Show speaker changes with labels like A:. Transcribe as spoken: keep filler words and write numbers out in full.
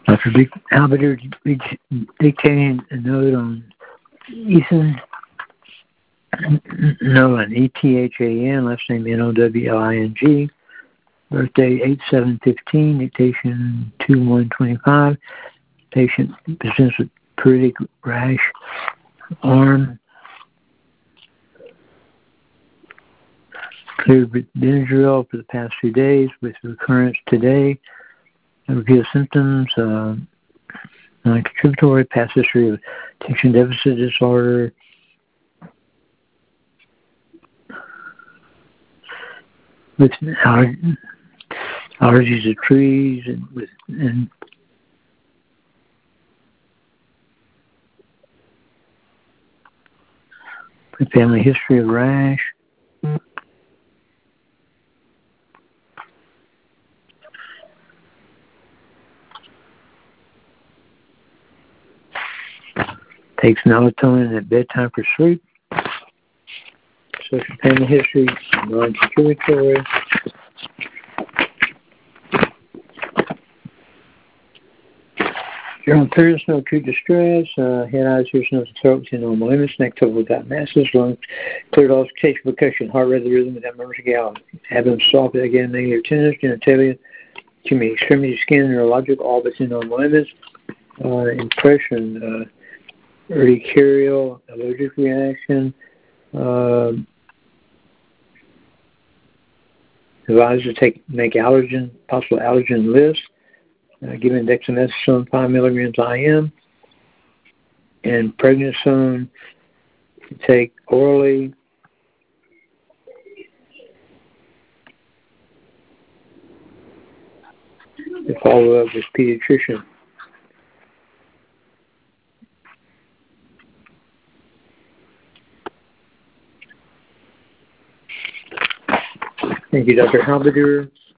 A: Doctor Halberdier dictating a note on Ethan Nolan, E T H A N, last name N O W L I N G, birthday eight seven fifteen, dictation two one twenty-five. Patient presents with pruritic rash, arm, cleared with Benadryl for the past few days with recurrence today. Review of symptoms, uh, non-contributory, past history of attention deficit disorder, with aller- allergies to trees, and with and with family history of rash. Takes melatonin at bedtime for sleep. Social family history, non-contributory. General clearance, no acute distress. Uh, head, eyes, ears, nose, and throat within normal limits. Neck, total without masses. Lungs cleared auscultation, percussion. Heart rate, the rhythm without murmurs or gallons. Abdomen soft, again, negative tenderness. Genitalia, to me, extremity, skin, neurologic, all within normal limits. Uh, impression, uh, urticarial, allergic reaction. Uh, advised to take make allergen, possible allergen list. Uh, given dexamethasone five milligrams I M and prednisone to take orally. To follow up with pediatrician. Thank you, Doctor Halberdier.